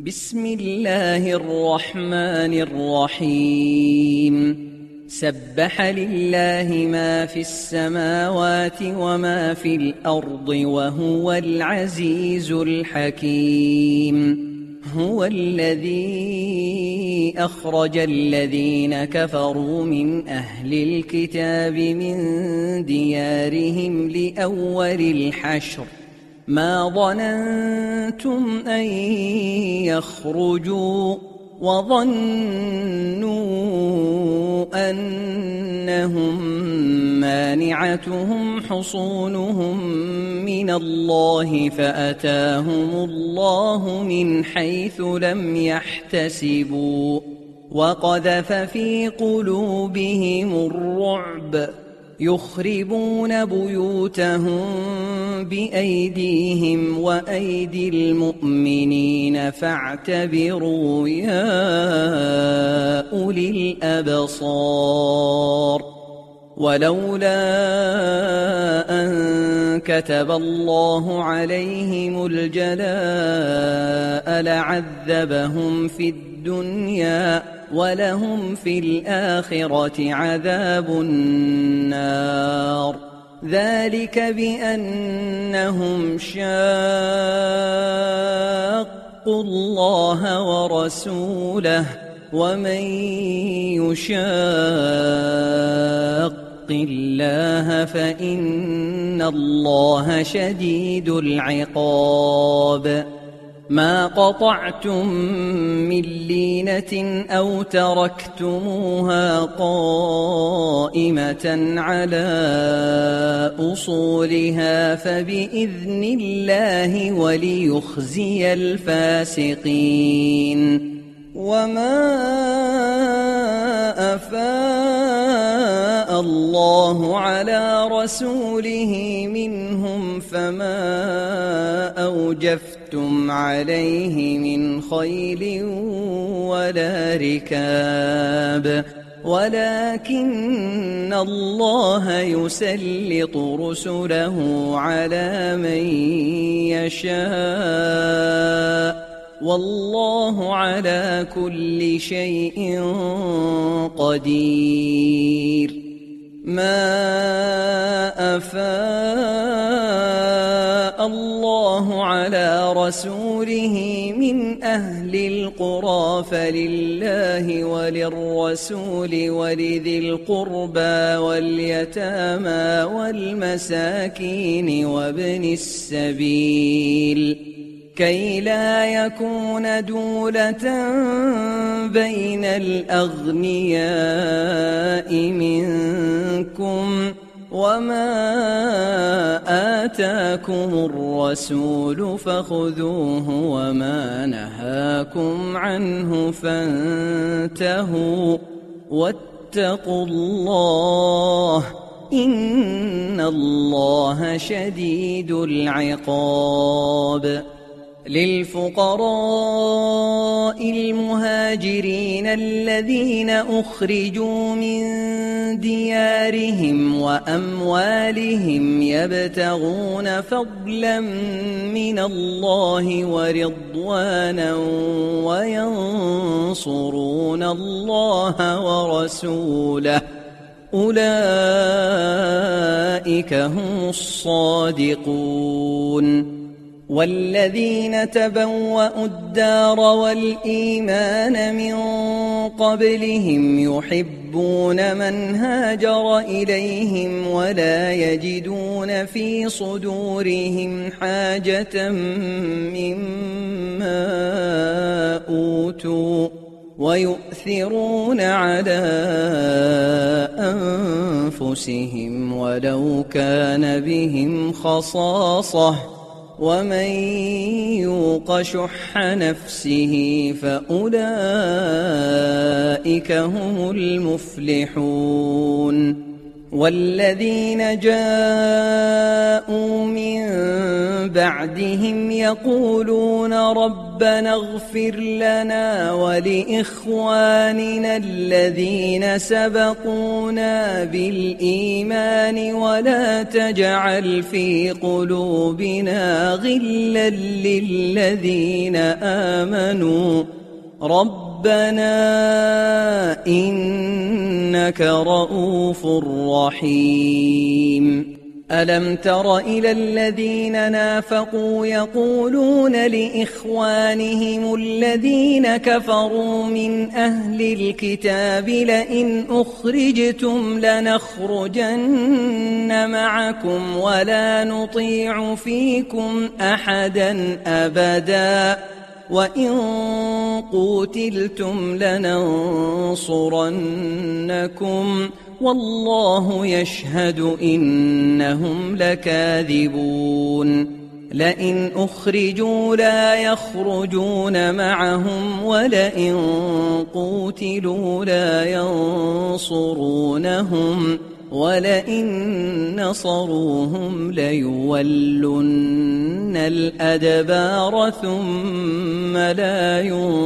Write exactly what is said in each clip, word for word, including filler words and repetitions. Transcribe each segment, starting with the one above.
بسم الله الرحمن الرحيم سبح لله ما في السماوات وما في الأرض وهو العزيز الحكيم هو الذي أخرج الذين كفروا من أهل الكتاب من ديارهم لأول الحشر ما ظننتم أن يخرجوا وظنوا أنهم مانعتهم حصونهم من الله فأتاهم الله من حيث لم يحتسبوا وقذف في قلوبهم الرعب يخربون بيوتهم بأيديهم وأيدي المؤمنين فاعتبروا يا أولي الأبصار ولولا أن كتب الله عليهم الجلاء لعذبهم في الدنيا ولهم في الآخرة عذاب النار ذلك بأنهم شاقوا الله ورسوله ومن يشاق الله فإن الله شديد العقاب ما قطعتم من لينة أو تركتموها قائمة على أصولها فبإذن الله وليخزي الفاسقين وما أفاء الله على رسوله منهم فما أوجفتم عليه من خيل ولا ركاب ولكن الله يسلط رسله على من يشاء والله على كل شيء قدير ما أفاء الله على رسوله من أهل القرى فلله وللرسول ولذي القربى واليتامى والمساكين وابن السبيل كي لا يكون دولة بين الأغنياء منكم وما آتاكم الرسول فخذوه وما نهاكم عنه فانتهوا واتقوا الله إن الله شديد العقاب للفقراء المهاجرين الذين أخرجوا من ديارهم وأموالهم يبتغون فضلا من الله ورضوانا وينصرون الله ورسوله أولئك هم الصادقون والذين تبوأوا الدار والإيمان من قبلهم يحبون من هاجر إليهم ولا يجدون في صدورهم حاجة مما أوتوا ويؤثرون على أنفسهم ولو كان بهم خصاصة ومن يوق شح نفسه فأولئك هم المفلحون والذين جاءوا من بعدهم يقولون ربنا اغفر لنا ولإخواننا الذين سبقونا بالإيمان ولا تجعل في قلوبنا غلا للذين آمنوا ربنا إنك رؤوف رحيم. ألم تر إلى الذين نافقوا يقولون لإخوانهم الذين كفروا من أهل الكتاب لئن أخرجتم لنخرجن معكم ولا نطيع فيكم أحدا أبدا وإن قوتلتم لننصرنكم والله يشهد إنهم لكاذبون. لئن أخرجوا لا يخرجون معهم ولئن قوتلوا لا ينصرونهم ولئن نصروهم ليولن الأدبار ثم لا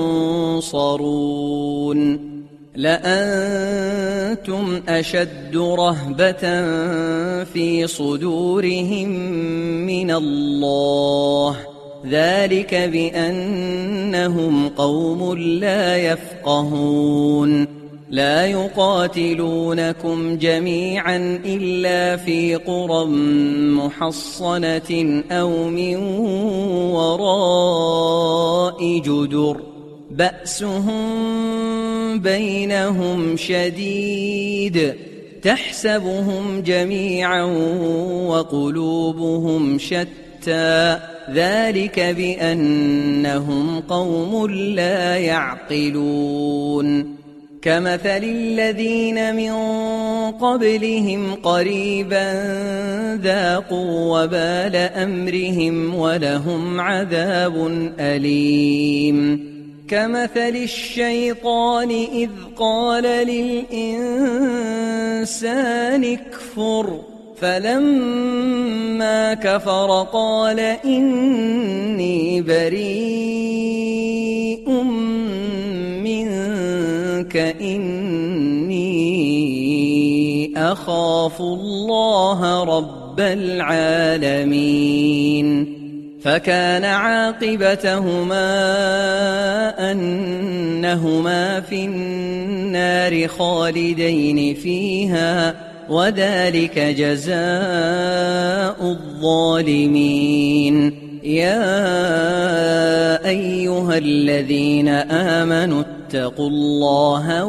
ينصرون. لأنتم أشد رهبة في صدورهم من الله ذلك بأنهم قوم لا يفقهون. لا يقاتلونكم جميعا إلا في قرى محصنة أو من وراء جدر بأسهم بينهم شديد تحسبهم جميعا وقلوبهم شتى ذلك بأنهم قوم لا يعقلون. كمثل الذين من قبلهم قريبا ذاقوا وبال أمرهم ولهم عذاب أليم. كمثل الشيطان إذ قال للإنسان اكفر فلما كفر قال إني بريء منك إني أخاف الله رب العالمين. فكان عاقبتهما أنهما في النار خالدين فيها وذلك جزاء الظالمين. يا أيها الذين آمنوا اتقوا الله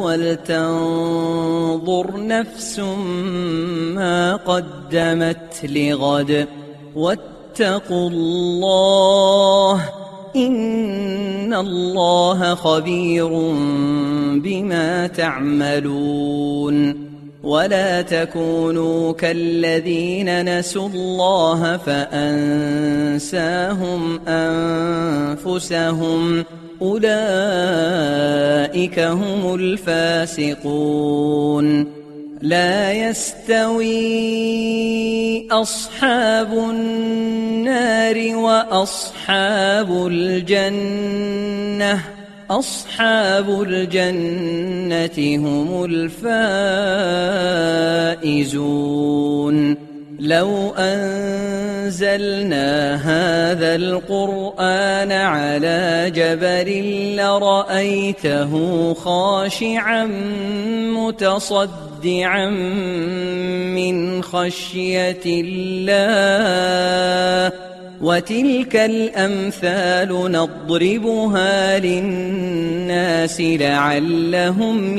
ولتنظر نفس ما قدمت لغد واتقوا الله إن الله خبير بما تعملون. ولا تكونوا كالذين نسوا الله فأنساهم أنفسهم أولئك هم الفاسقون. لا يستوي أصحاب النار وأصحاب الجنة أصحاب الجنة هم الفائزون. لو أنزلنا هذا القرآن على جبل لرأيته خاشعا متصدعا من خشية الله وتلك الأمثال نضربها للناس لعلهم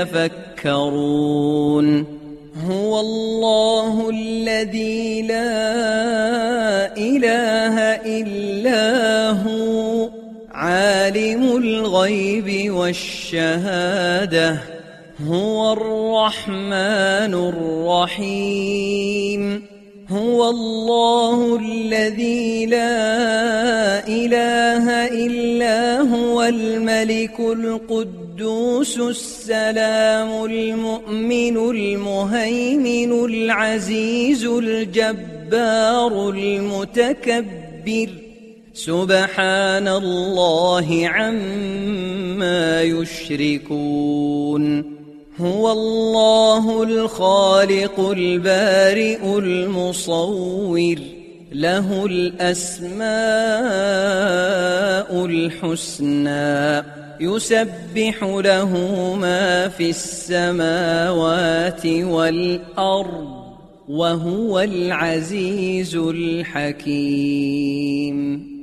يتفكرون. هو الله الذي لا إله إلا هو عالم الغيب والشهادة هو الرحمن الرحيم. هو الله الذي لا إله إلا هو الملك القدوس السلام المؤمن المهيمن العزيز الجبار المتكبر سبحان الله عما يشركون هو الله الخالق البارئ المصور له الأسماء الحسنى يسبح له ما في السماوات والأرض وهو العزيز الحكيم.